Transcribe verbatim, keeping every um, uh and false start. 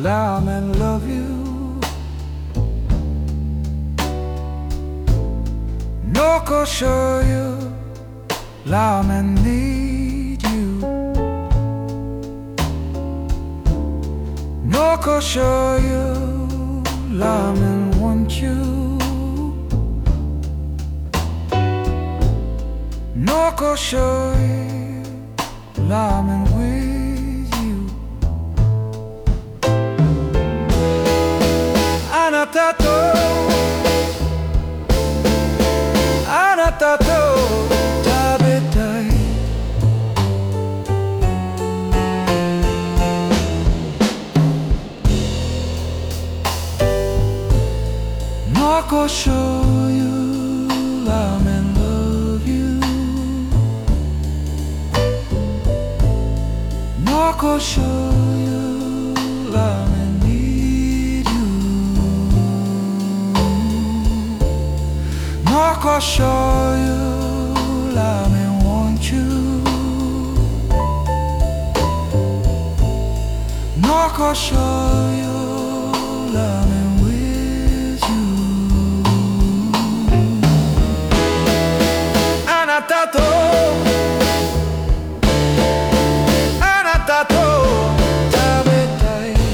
라면 love you. No go show you, 라면 need you. No go show you, 라면 want you. No go show you, 라면 with you. あなたとあなたと食べたい。のこしょうゆラーメン love you。 のこしょうゆラーメン need you。 のこしょうゆラーメン want you。 のこしょうゆラーメン with you。 あなたとあなたと食べたい。